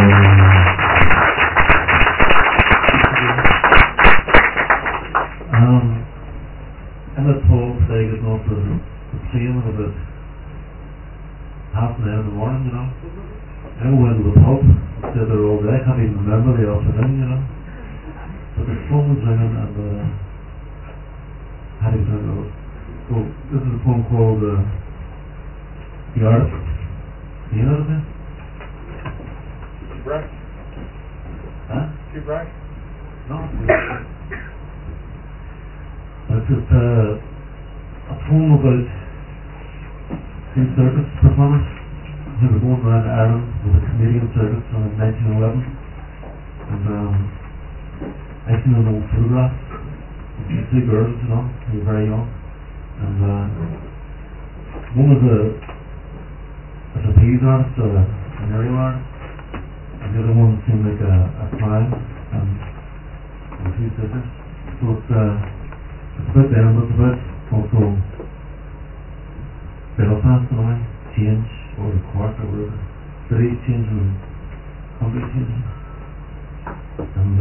I'm at home today getting up for the plane at about half an hour in the morning, you know. I went to the pub, stayed there all day, I can't even remember the afternoon, you know. But the phone was ringing and I had to turn it off. So this is a phone called The Artist. Do you know this? Too bright. Huh? Too bright. No. It's just a poem about two circus performers who were going around Ireland with a Canadian circus in 1911. And I seen an old photograph of these two girls, you know, who were very young. And one was a trapeze artist or an aerial artist, and the other one seemed like a clown, and two sisters. So it's about them, but it's about also Belfast in a way, change, or the Cork or whatever. City changing and country changing. And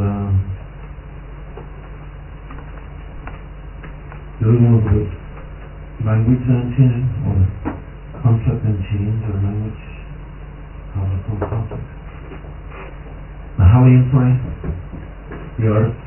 the other one was about language and changing, or conflict and change, or language have its own conflict. Now Hallian, sorry, the artist.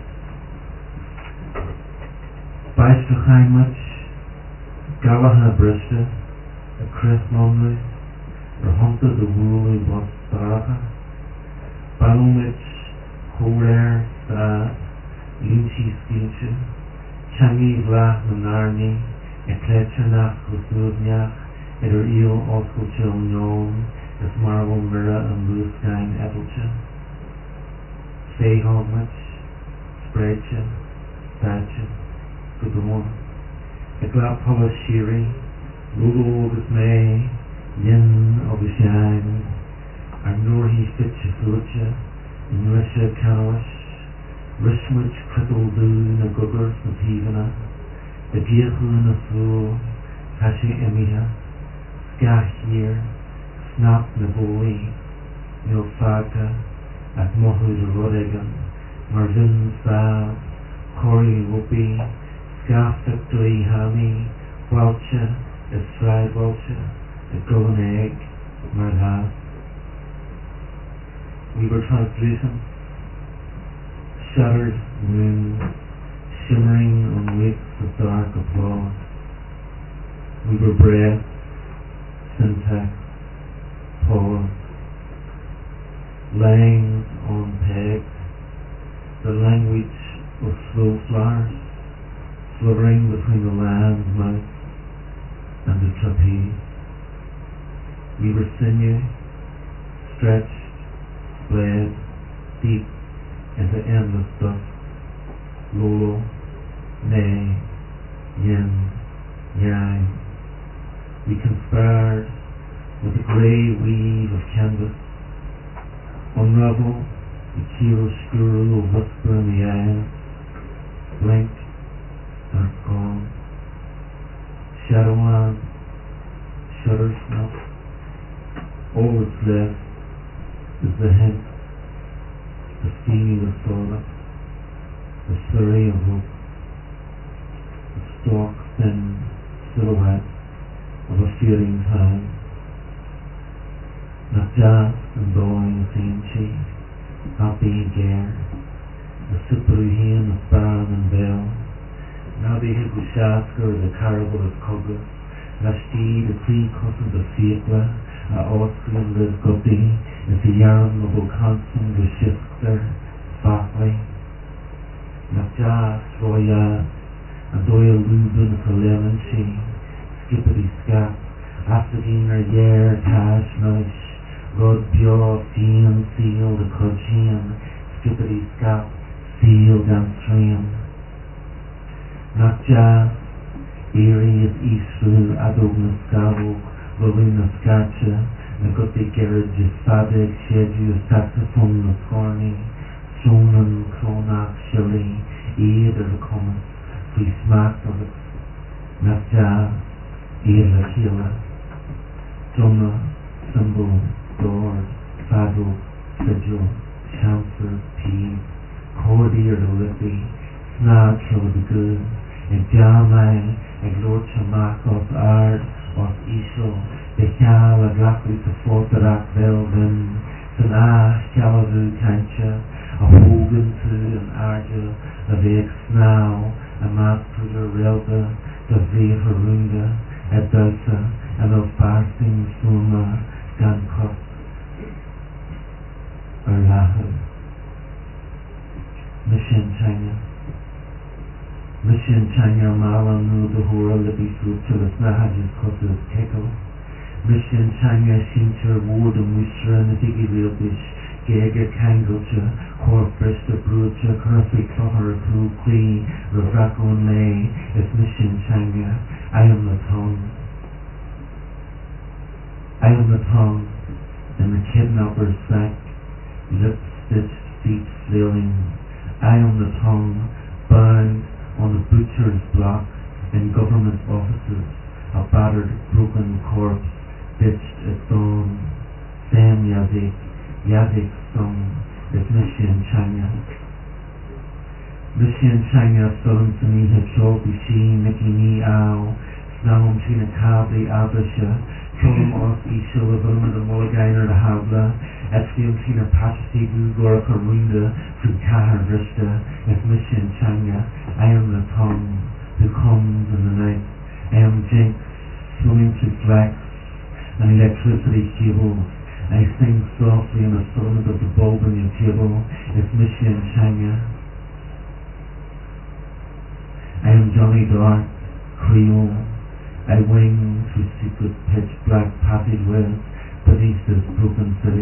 Baiste Chaimlich, Galahad Briste, a Chris Lonley, Rahunta the Woolly Bus Baraka, Balumich, Horair, Stad, Lynchi Skinche, Changi Vlach Nanarni, Ekletchanach Kusuvniach, Eder Eel Osculchil Nyon, Is Marble Mirror and Blue Sky Edelche, Fehogmich, Spreadche, Thatche, Good morning. A glap polish shiri, Rugo agus May, Yin of the Shine, and Norhi Fitcha Flucha, in Risha Canoish, Rishmich Crickle Doo, na Guggers, na Tivana, the Giechu na Fool, Hashi Emiha, Skach here, Snap na Boli, Nil Fagta, at Mohu de Rodegan, Marvin Sav, Cory Whoopi, Gaffik Dui Hami, Welcha, is fried Welcha, a golden egg, Mardha. We were translucent, shuttered moons, shimmering on wakes of dark applause. We were breath, syntax, pause, lines on pegs, the language of slow flowers, fluttering between the land's mouth and the trapeze. We were sinew, stretched, bled, deep into endless dusk. Lolo, Nay, Yin, Yang. We conspired with the grey weave of canvas, unravel the chiaroscuro of whisper in the eyes, blink, dark gone, Shadowland, shutter snuff. All that's left is the hint, the steaming of sawdust, the slurry of hope, the stalk thin silhouette of a fading time. Not just and blowing the same cheek, happy gare, the superhuman of Baron and Bell. Now they hit the Shasker, the Caribou of Cuglas, Rashti, the Cree Cousin, the Fiekla, Austrian, the Guppy, is the Yarn of O'Conson, the Shisker, Fafley, Not Roya, and Doyle Lubin, for Lemon Sheen, Skippity Scap, Afterginer, Yer, Tash, Nish, Rod Bjor, Fian, Seal, the Cudgean, Skippity Scap, Seal, Downstream. Not just Erie is Eastru, Adogna Scavo, Rowena Scatcha, Nagutti Garage, Sadek, Shedu, Saxophone, Scorny, Shonan, Cronach, Shilly, Eid of the Commons, Free Smack of it, Not just Eila Kila, Drummer, Cymbal, Lord, Fado, Sigil, Chancellor, Peace, Cordy or the Lippy, Snag Kill the Good, and Jamai, and Lord Chamak of Ard, of Ishel, the Chal, a Glackley to Fortarak Velvin, Sanah, Chalavu, Kancha, a Hogan to an Arja, a Vex Now, a Master Relda, the Ve Harunga, a Dosa, and of Barsing Suma, Gankot, or Lahu. Mission China. Mission China Malam Nu the Hura Libby Fruit to the Snahajis Kosus Keko. Mission China Shincher Wood and Wishra and the Diggy Real Bish, Gager Kangocha, Corp Brista Brucha, Curfy Clover Crew Clee, Ravraco May, it's Mission China. I am the tongue. I am the tongue, and the kidnapper's sack, lips stitched, feet flailing. I am the tongue, bound on the butcher's block in government offices, a battered, broken corpse, ditched at dawn. Sam Yazik sung, it's Mission China. Mission China sullen to me, have Sholby Sheen, Mickey Me Ow, Snalum Tina Cabri Abisha, Chulum off Ishil, the Vilma, the Mulligainer, the Habla, Epstein Tina Pachasibu, Gora Karunda, Fukahar Vrista, it's Mission China. I am the tongue who comes in the night. I am Jinx, swimming through flax and electricity cables. I sing softly in the filament of the bulb on your table. It's Mission China. I am Johnny Dark, Creole. I wing through secret pitch black passageways beneath this broken city.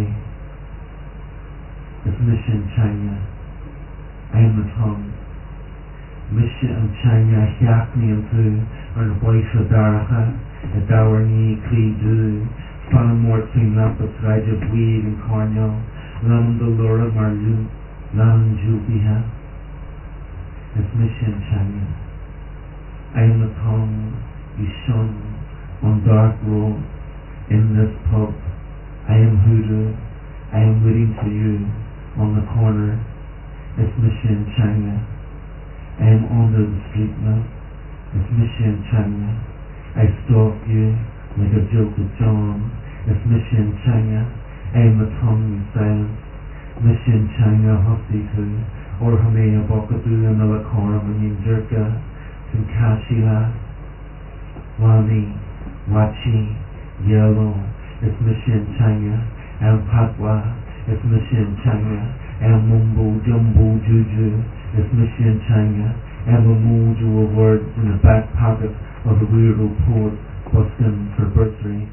It's Mission China. I am the tongue. Mission China Hyakni and Tu, or the voice of Daracha, a Dawarni Kli Du, Fanam Mortsin Lapas Raja Weed and Cornell, Lam Dolora Marlu, Lam Jubiha. It's Mission China. I am the tongue you shun on dark roads in this pub. I am hoodoo. I am waiting for you on the corner. It's Mission China. I am under the street now. It's Mission China. I stalk you like a jilted John. It's Mission China. I am the tongue you silence. Mission China Hussy to or Hamea Bokadu and Melakora Manin Jerka Tunkashila Wani Wachi Yellow. It's Mission China. I am Patwa. It's Mission China. I am Mumbo Jumbo Juju. It's Mission China. I have a mojo of words in the back pocket of a weirdo poet busking for bursary.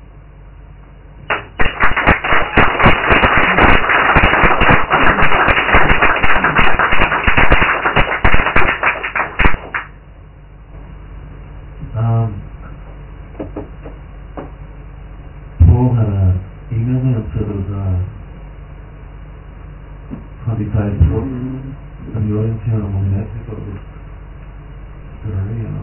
Paul had an email me and said it was 25 short. And the audience here on Monday night, I thought it was good already, you know.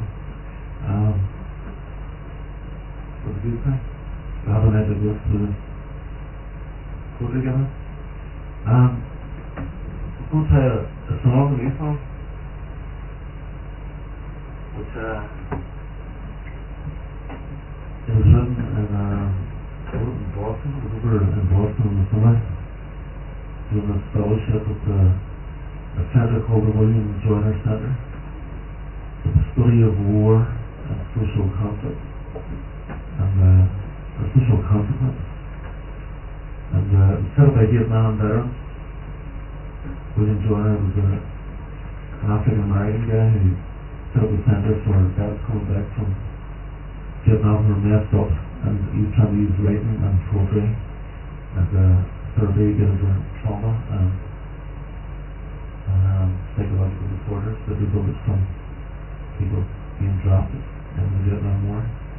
What a good thing. We have a night to go through this quote together. I'm going to tell you a song, a new song, which it was written in Boston. It was over in Boston in the summer, doing a fellowship with a center called the William Joyner Center. It's the study of war and social conflict and social consequence. And it was set up by Vietnam veterans. William Joyner was an African American guy who set up a center for guys coming back from Vietnam who were messed up, and he was trying to use writing and poetry as a survey against trauma and psychological disorders that resulted from people being drafted in the Vietnam War.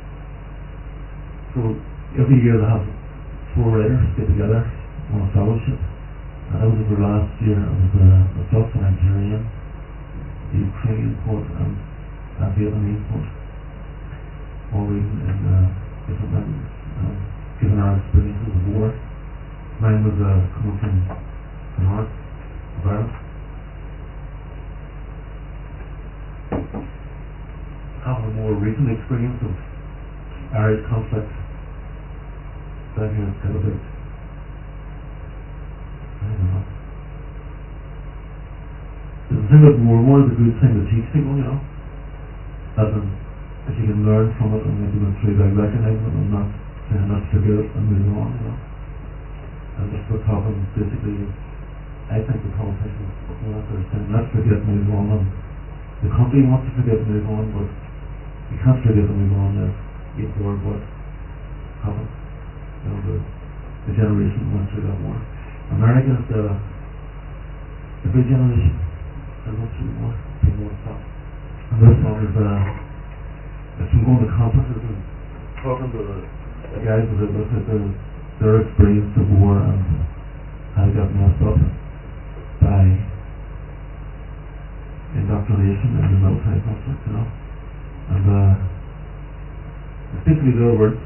So every year they have 4 writers get together on a fellowship. And that was over last year. It was myself, a Nigerian, the Ukrainian poet, and a Vietnamese poet, all reading in different languages, given our experiences of war Mine was coming from the north of Ireland. Having a more recent experience of Irish conflict down here in Celtic. I don't know. The thing about war is a good thing to teach people, you know. As in, if you can learn from it and maybe go through by recognizing it and not forget it and move on, you know. And just what's happened basically is, I think the politicians will have to understand, let's forget and move on. And the country wants to forget and move on, but you can't forget and move on if you ignore what happened. You know, the generation that went through that war. America is the big generation that went through the war, being more stuff. And this one is it's from going to conferences and talking to the guys that have looked at their experience of war and how they got messed up by indoctrination in the military conflict, you know. And it's basically their words.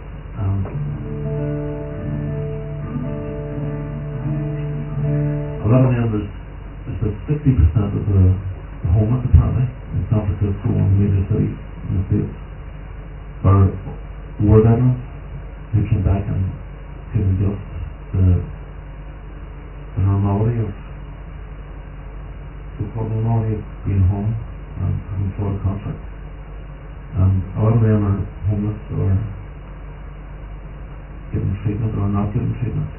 A lot of them, there's about 60% of the homeless apparently in San Francisco and major cities in the States are war veterans who came back and couldn't adjust the normality of so-called normality of being home and having fought a conflict. And a lot of them are homeless or getting treatment or not getting treatment.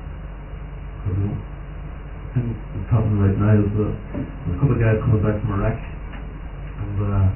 I think what's happening right now is there's a couple of guys coming back from Iraq, and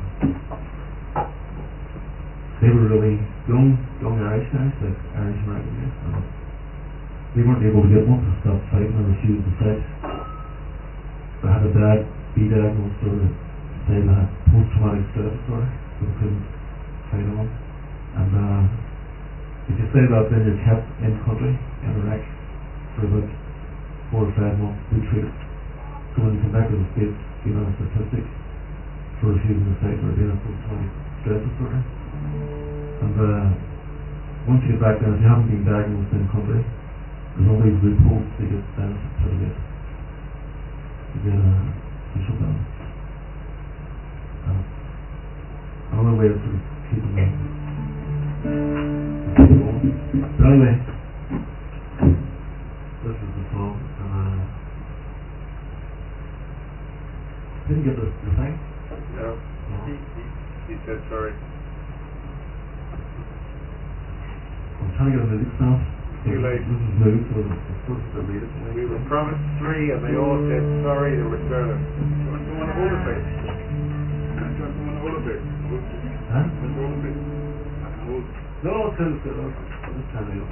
they were really young Irish guys, like Irish American guys, and they weren't able to get one to stop fighting or refuse to fight. They had a bad B diagnosis or they had post-traumatic stress disorder, so they couldn't fight on. And if you say that, then you're kept in country in Iraq for about 4 or 5 months, be treated. So when you come back to the States, being on a statistic for refusing to fight or being on post-traumatic stress disorder. And once you get back there, if you haven't been diagnosed in country, there's always loopholes to get benefits to get social benefits. Another way of sort of keeping them going. But anyway, this is the song, and didn't get the thing? No. He said sorry. I'm trying to get a music sound. Too late. This is new, so I'm supposed to read it. We were promised 3 and they all said sorry, they were silent. Do you want to go on a hold a bit? Do you want to go on a hold a bit? Huh? Hold a bit. Hold. No, it's good, it's good. I'll just turn it up.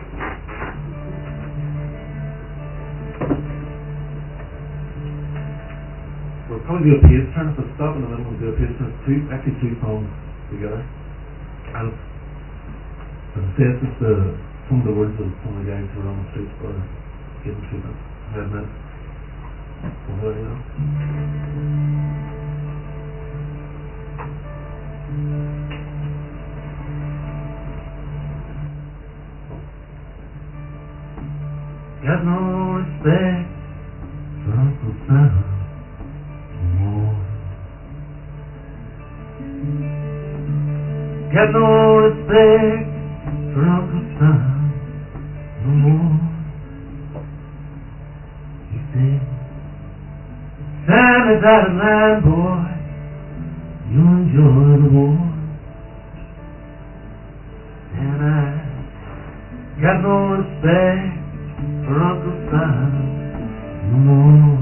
We'll probably do a page turn, so stop in the middle and do a page turn. Actually two songs together. And as I say, it's just some of the words of some of the guys who are on the streets for getting treatment. I admit. Well, you know. Got no respect for Uncle Sam no more. Got no respect for Uncle Sam no more. He said, Sam is out of line, boy. You enjoy the war. And I got no respect for Uncle Sam no more.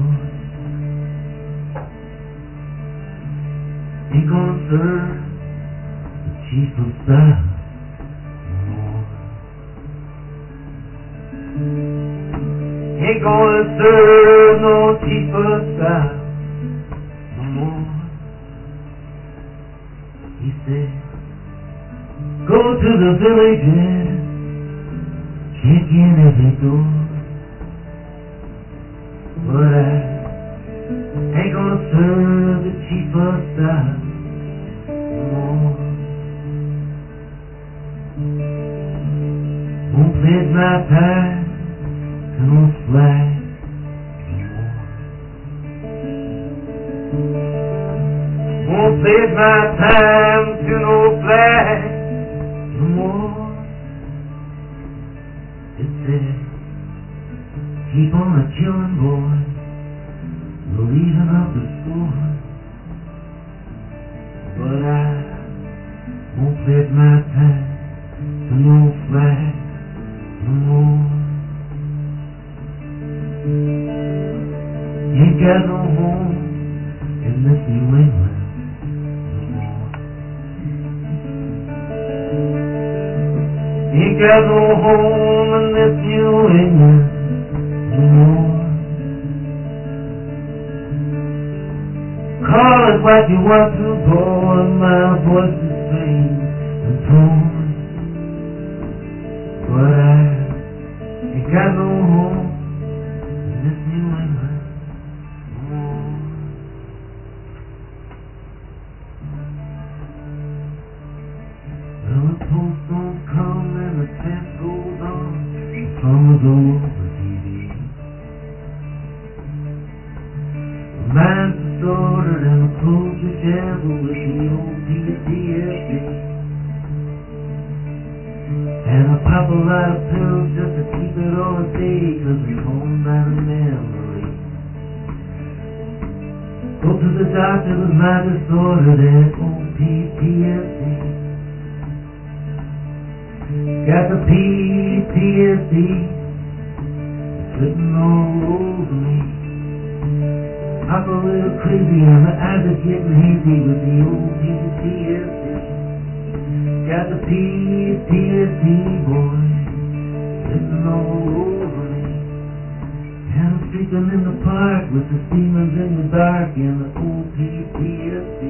Ain't gonna serve the chief of staff no more. Ain't gonna serve no chief of staff no more. He said, go to the villages, check in every door. But I ain't gonna serve the chief of staff no more. Won't pledge my time to no flag no more. Won't save my time to no flag no more. It said, keep on a killing, boy, the reason of the score. But I won't pledge my time to no flag no more. Ain't got no home in this New England no more. Ain't got no home in this New England no more. Call it what you want to, boy, my voice is strange and torn. But I ain't got no home in this New England no more. Well, the post don't come and the test goes on. The summer's over TV. The mind's disordered and the clothes disheveled with the old PTSD. And I pop a lot of pills just to keep it all a day, 'cause it's home by the memory. Go to the doctor with my disorder, that old PTSD. Got the PTSD sitting all over me. I'm a little crazy and my eyes are getting hazy with the old PTSD. Got the PTSD, boy, sitting all over me. And I'm sleeping in the park with the demons in the dark and the old PTSD.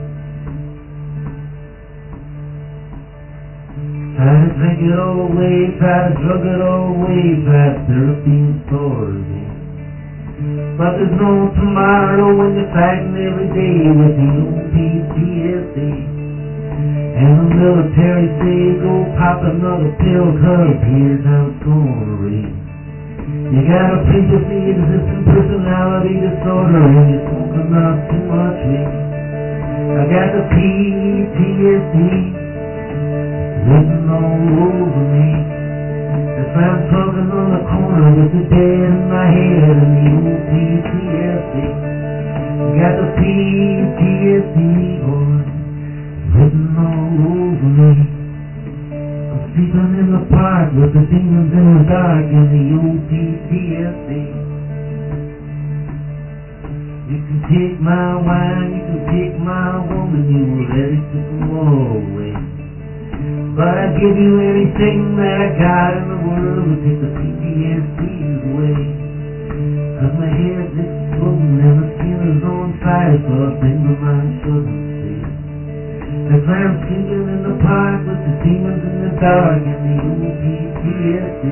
Try to drink it all away, try to drug it all away, try therapy and stores. But there's no tomorrow when you're fighting every day with the old PTSD. And the military says, go pop another pill, 'cause here's how it's gonna read. You got a previously existing personality disorder and you're smoking up too much weed. I got the PTSD written all over me. If I'm talking on the corner with the dead in my head and the old PTSD. I got the PTSD, boy, written all over me. I'm sleeping in the park with the demons in the dark and the old PTSD. You can take my wine, you can take my woman, you will let it take them all away. But I'd give you anything that I got in the world to take the PTSDs away. 'Cause my head's exploding and my skin is on fire for things my mind shouldn't see. As I'm sleeping in the park with the demons in the dark and the old PTSD.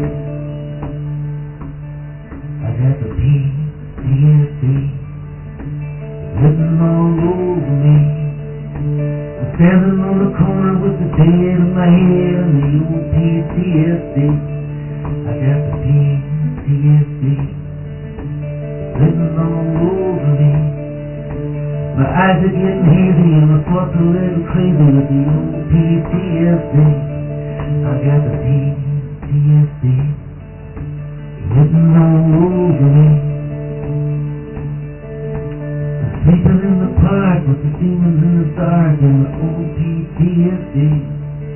I got the PTSD written all over me. I'm standing on the corner with the dead in my head and the old PTSD. I got the PTSD written all over me. My eyes are getting hazy and my thoughts a little crazy with the old PTSD. I got the PTSD written all over me. Sleeping in the park with the demons in the dark and the old PTSD.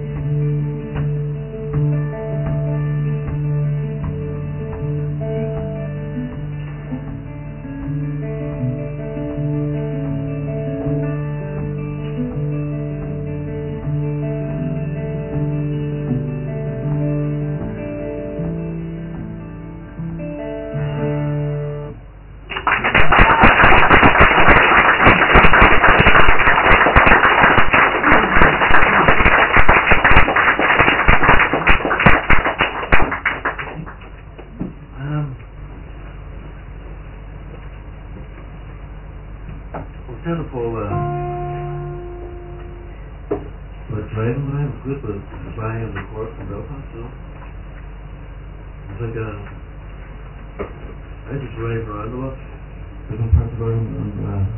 Good, but the buying of the course in Belfast, so it's like I just riding around a lot, different parts of Ireland, and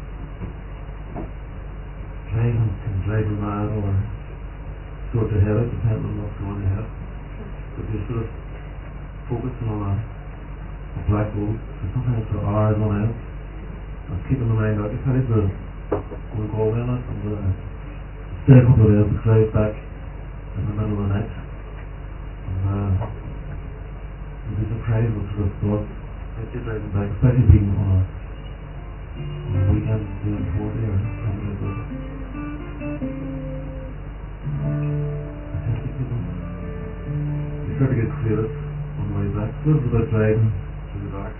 driving mad or sort of head out, depending on what's going ahead. But you're sort of focusing on a black road, so sometimes for hours on end, and keeping the mind occupied. We're going to go away on it, and stay a couple of days and drive back in the middle of the night. And you'll be surprised what sort of thoughts as you're driving back, especially being on a weekend, doing 40 or something like that. You start to get creative on the way back. So it's about driving through the dark.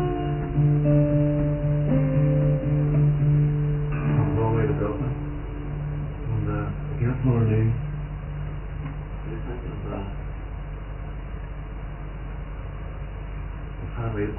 It's a long way to go now. And again, it's more new. I can't wait.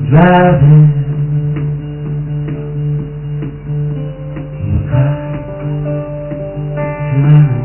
driving in the car tonight.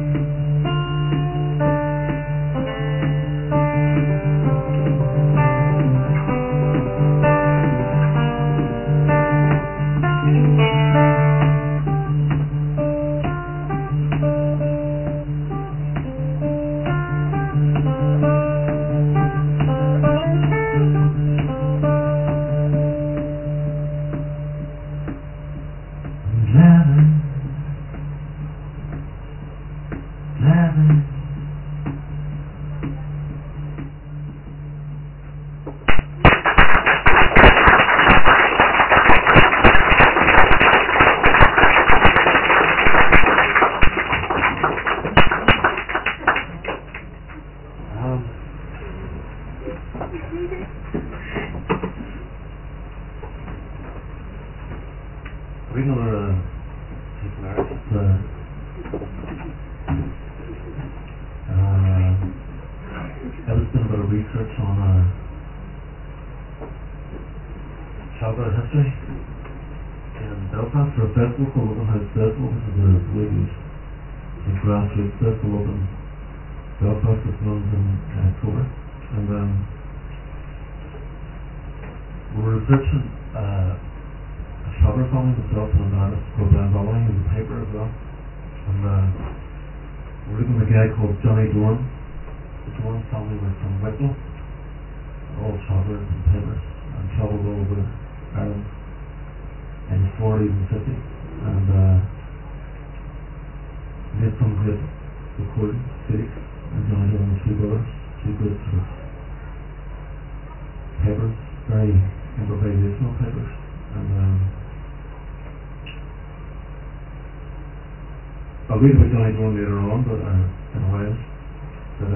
I'll read about Johnny Dorn later on, but in a way, but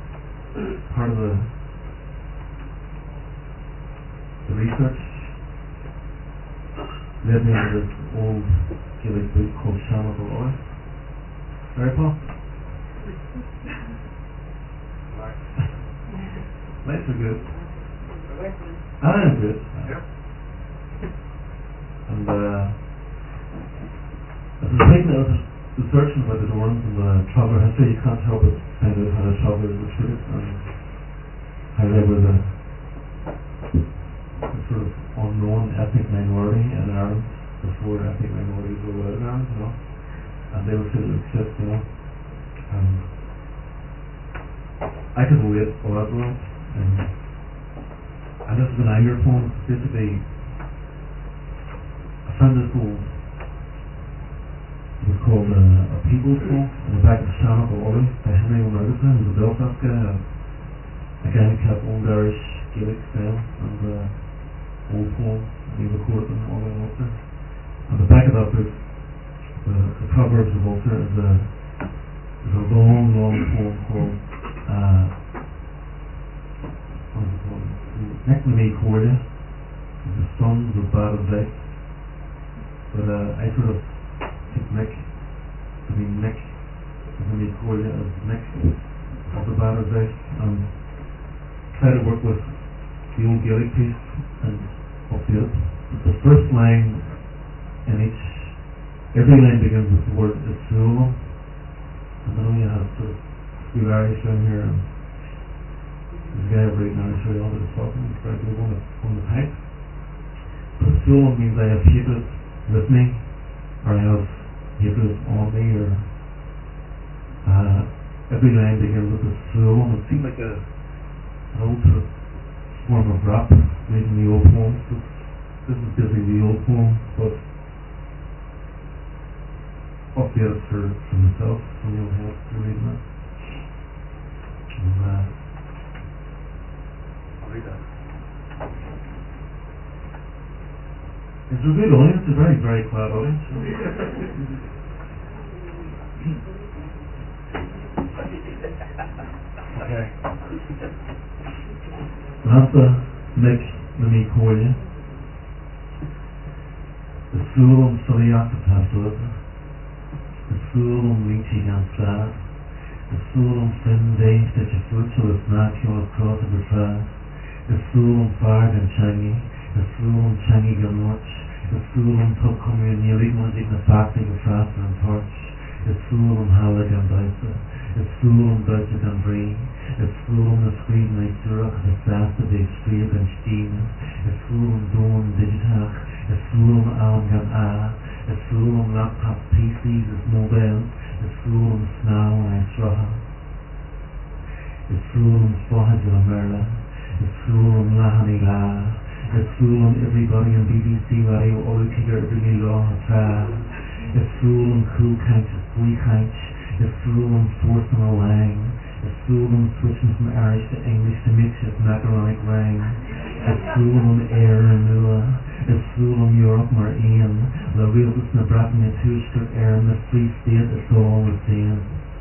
part of the research led me to this old Gaelic book called Shannon O'Roy. Very Paul? Lights are good. I am good. Yep. And as I was thinking, I was researching about the Dorans and the traveller history. You can't help but find out how the travellers were treated and how they were the sort of unknown ethnic minority in Ireland before ethnic minorities were allowed in Ireland, you know. And they were treated like shit, you know. And I could relate a lot to that. And this is an anger poem. Basically, I found this poem. It was called A People's Poem in the back of Shannon O'Roy by Henry O'Mergerson, who was a Belfast guy, a guy who kept old Irish Gaelic style and old poems, and he recorded them all in Ulster. On the back of that book, the Proverbs of Ulster is a long poem called what is it called? Nick Mini Cordia, the Sons of Bad Advice. But I sort of Nick to be Nick when he called it as Nick of the Bad Advice, and try to work with the old Gaelic piece and update it. The first line in every line begins with the word Isulam, and I know you have sort of school Irish down here, and there's a guy over right now showing all this talking, he's very good on the pipe. But Isulam means I have hatred with me, or I have hatred on me, or every line begins with a Isulam. It seemed like an old sort of form of rap, reading the old poems. This is basically the old poem, but updated for myself, so you'll have to read that. And I'll read that. It's a good audience, a very, very quiet audience. Okay. That's Nick Mini Cordia. The Isulam Saliat Passover. The Isulam Leachy Gansad. The Isulam Fin Day Stitch a Foot so it's not your cross of the tribe. is full far and changi, is full changi much, is full tug come in nearly much in the fact of frost and torch, is full hallig and Deutsche, is full Deutsche and Bree, is full the screen like Zurich, the fast of the street and steam, is full dawn digital, is full and A, is full laptop PCs, is mobile, is full snow and straw. Is full Spohad of Merla, is full Lahani La, is full everybody on BBC Radio, all together every law trial, is full cool couch, is free couch, is full force on a lang, is full switching from Irish to English to mix with macaronic rang, is full air and Nula, is full Europe mar Ian, the real is na Bratton and two-strip air in the free state, it's all the same.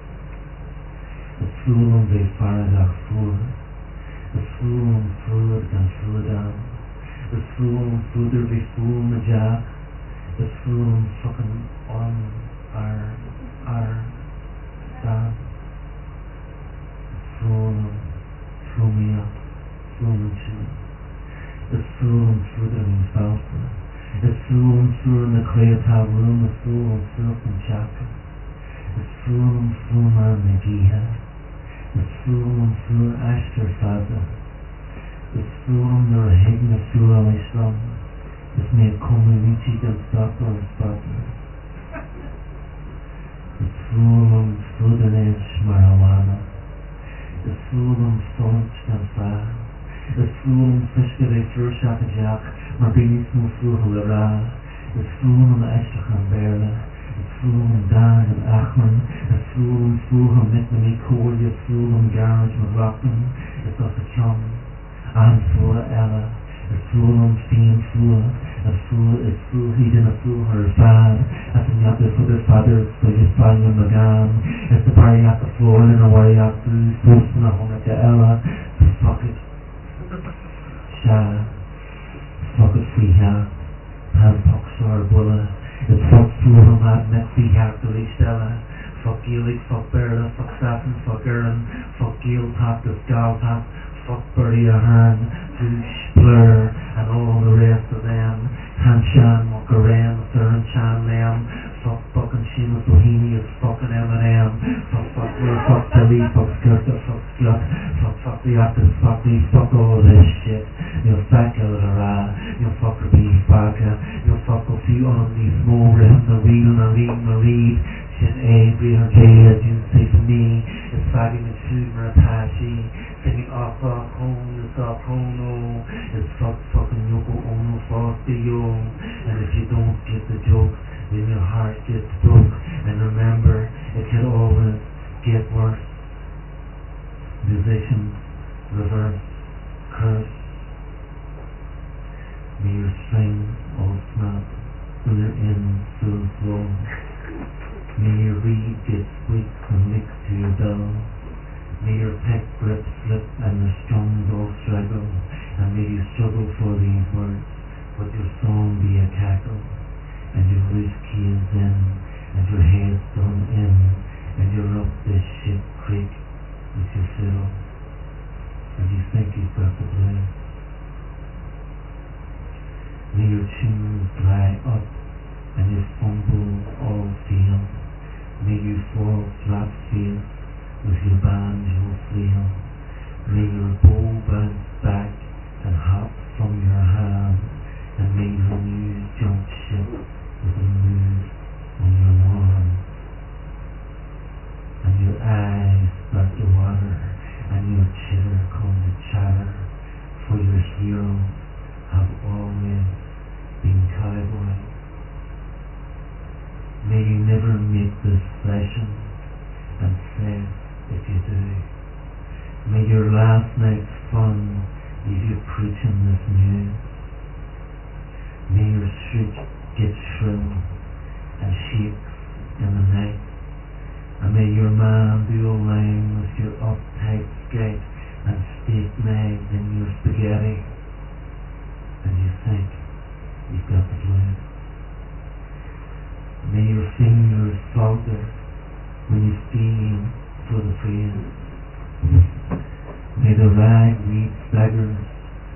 Is full they fired out food. Is full food and food down. Is full food there be full the jack. Is full fucking on our stand. Is full me up. Full and shoot. Is full food in Falsa. Is full in the clay towel room. Is full silk and jacket. Is full man the Jiha. Is full Ashter Faza. Is full nor hign the full I slum. Is me community and stop or spotter. Is full the edge marijuana. Is full staunch and fire. Is full fish that I first shot a jack. My baby's no full hula. Is full the Ashtrachan Berla. Is full Dan and Achman, is full Mitt and Corey, is full Garage McLaughlin, is off a chum, and full Ella, is full Steen full, is full Heat and a full her fan, as in the other for the father, so you find him again, is the party at the floor and a way out through, posting a home at the Ella, so fuck it, fuck it free hand, hand pucks or bullet. It's fuck full mad Mexi Hartley Stella, fuck Gaelic, fuck Berla, fuck Saffin, fuck Erin, fuck Gael Tap, the Scal Tap, fuck Birdie Ahern, Douche, Blur, and all the rest of them, Hanshan, Muckaren, Thurn, Chan, Lamb, fuck fucking Seamus Bohemians, fucking M&M, fuck Will, fuck Billy, fuck Skirta, fuck Slut, fuck the actors, fuck me, fuck all this shit. You'll fuck Eldora, you'll fuck a beef baka, you'll fuck a few on these small rims, a wheel and a read and a read. Shit A, B, or J, as you say for me, it's fagging and shooting or Apache, singing off home, it's off home, it's fucking Yoko Ono, fuck the yo. And if you don't get the joke, then your heart gets broke. And remember, it can always get worse. Musicians, reverse, curse. May your strings all snap when they're in full flow. May your reed get squeak and mixed to your bell. May your peck grip slip and your strums all straggle. And may you struggle for these words, but your song be a cackle. And your whiskey is in, and your head's done in, and you're up this shit creek with your fiddle. And you think you've got the play. May your tunes dry up and your fumble all feel. May you fall flat face with your banjo flail. May your bow bounce back and hop from your hand. And may your muse jump ship with a move on your lawn. And your eyes start to water and your chitter come to chatter. For your heroes have always been cowboys. May you never make this session and say if you do. May your last night's fun leave you preaching this news. May your shriek get shrill and shakes in the night. And may your man do a line with your uptight skate and steak knives in your spaghetti. And you think you've got the blues. May your fingers falter when you steam for the phrase. May the ragweed staggers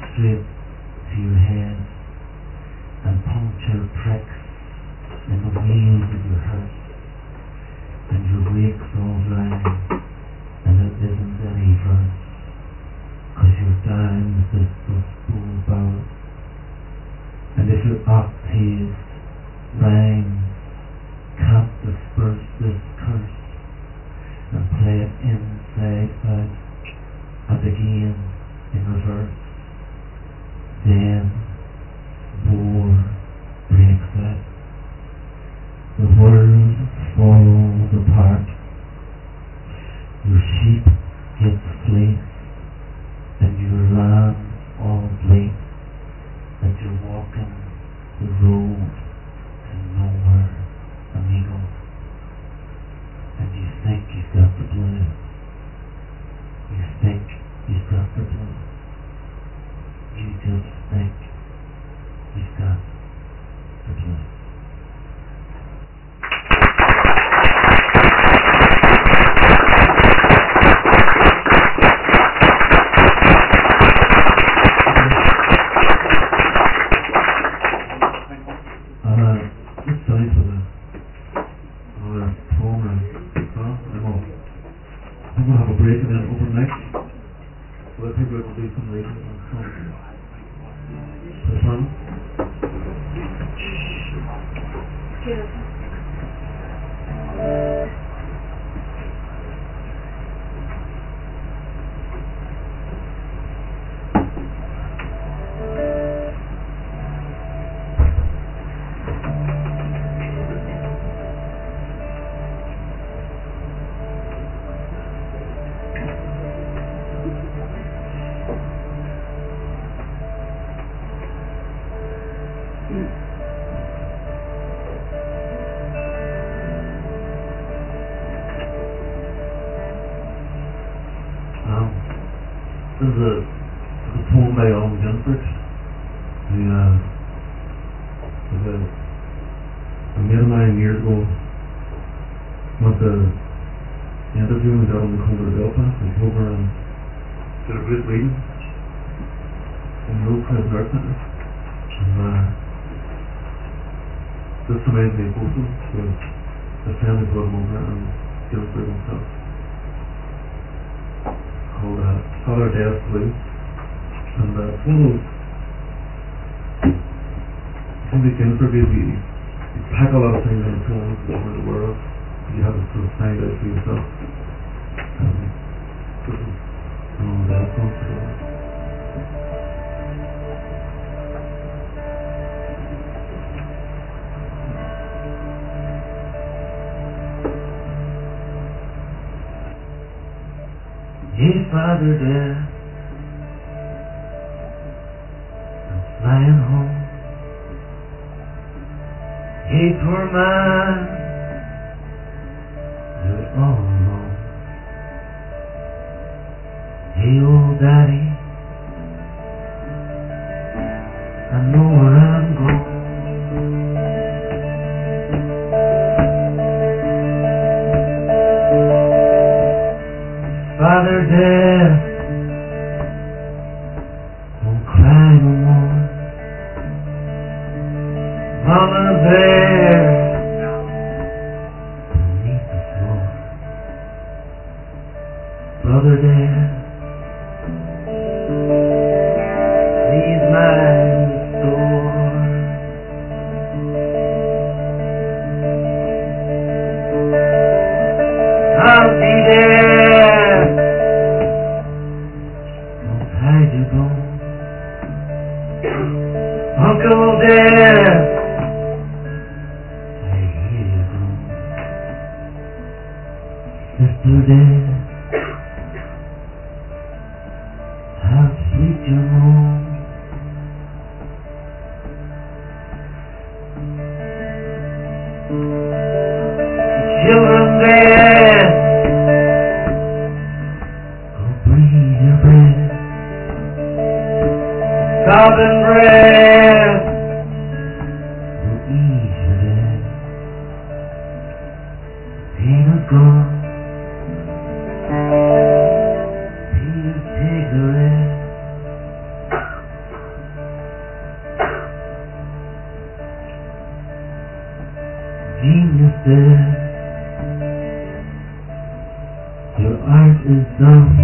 straight to your head and puncture pricks in the wheels of your hearse, and your brakes all dry, and there isn't any verse, 'cause you're down this full barrel. And if your octaves rhymes can't disperse this curse and play it inside out and again in reverse, then war breaks out. The world falls apart. Your sheep gets fleeced and your lambs all bleat, that you're walking the road to nowhere, amigo, and you think you've got the blue. You think you've got the blue. You just think you've got the blue. We'll have a break and then open next. So I think we'll do some reading and some performance. This is a poem by Allen Ginsberg. A mate of mine years ago went to interview and got him to come to Belfast and came over and did a great reading in the Oak Cliff Art Centre. And this reminds me of both of them, because the family brought him over and Ginsberg himself. Called Father Death Blue, and it's one of those. I think that Ginsberg basically you pack a lot of things in poems that you weren't aware of. You have to sort of find out for yourself. This is that song for the Hey, Father Death, I'm flying home. Hey, poor man, you're all alone. Hey, old daddy, I know where I'm going. Father Death, don't cry no more. Mama Bear, beneath the floor. Brother Death, please mind the store. I'll be there. Don't hide your bones. Uncle Death, I hear you groan. Sister Death, how sweet your moan. Children Death, go breathe your breath. Sobbing breath will ease your death. Pain is gone. Please take the rest. Genius dead. Your art is dumb.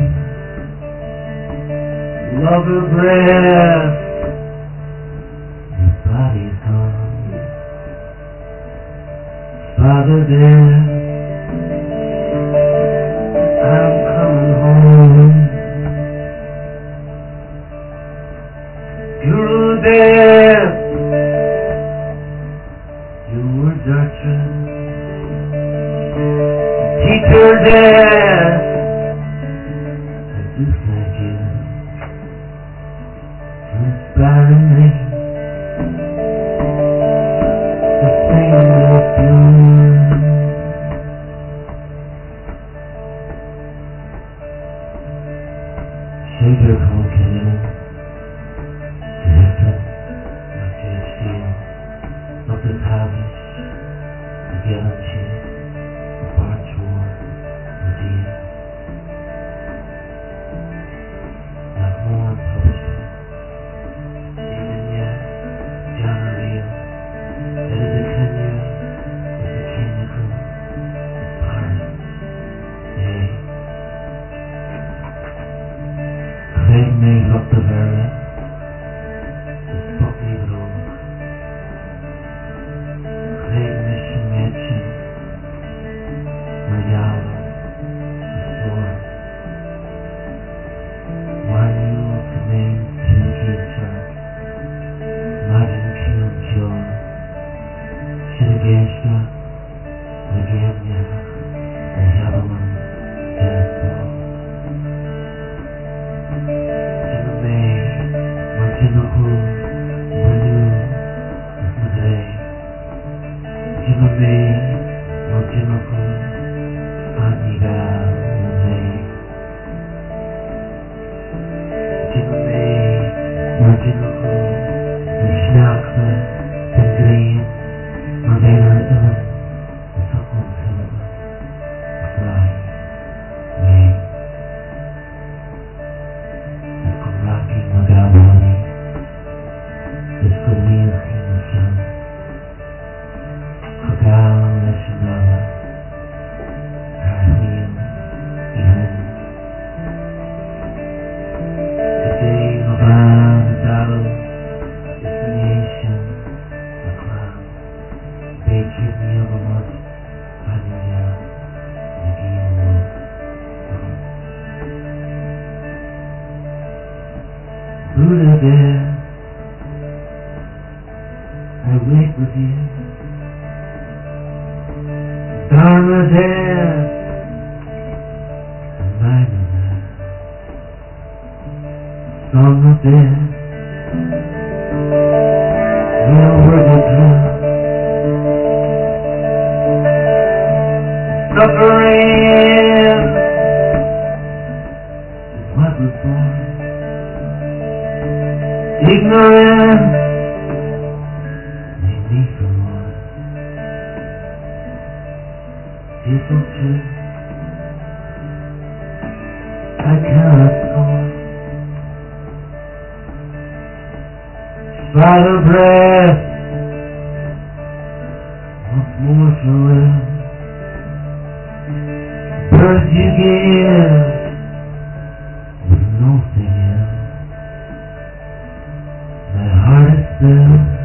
Lover breath. Your body's gone. Father dead. I'm coming home. Guru dead. You were doctrine. Teacher dead. Just like you, inspiring me to sing with you. Shaker called Canada, Director, Dr. Steele, Dr. Tavish, the Galanchi, the Barchwar, the Dia. More published. Even yet, John O'Reilly, edited Kenya, with the Kenyaku, Paris, Day. Craig May looked the very, the Spocky Road. Craig Mission Mansion, Mayala, the Sword. Shirageshta, Naganya, Ayavaman, Deathball. Jiname, Martinaku, Manu, Madre. Jiname, Martinaku, Aniga, Madre. Jiname, Martinaku, Nishnakma, Tangrian. Madera Ellen, the Stockholm Cinema, Fly, May, the Kuraki Magawani, the Skulmir Hinsan, Kogal Nationala, Rahim, Ihan, the day Mavan, the Dalu, Destination, the Clown. They give me a lot, Vanilla, the Gil, Buddha there, I wait with you. Dharma there, and Minor there, Song of there, no word of truth. Suffering is what was born. Ignorance made me for one. Isn't true. I cannot scorn. Spider breath once more farewell. Birth you give with no thing else. My heart is filled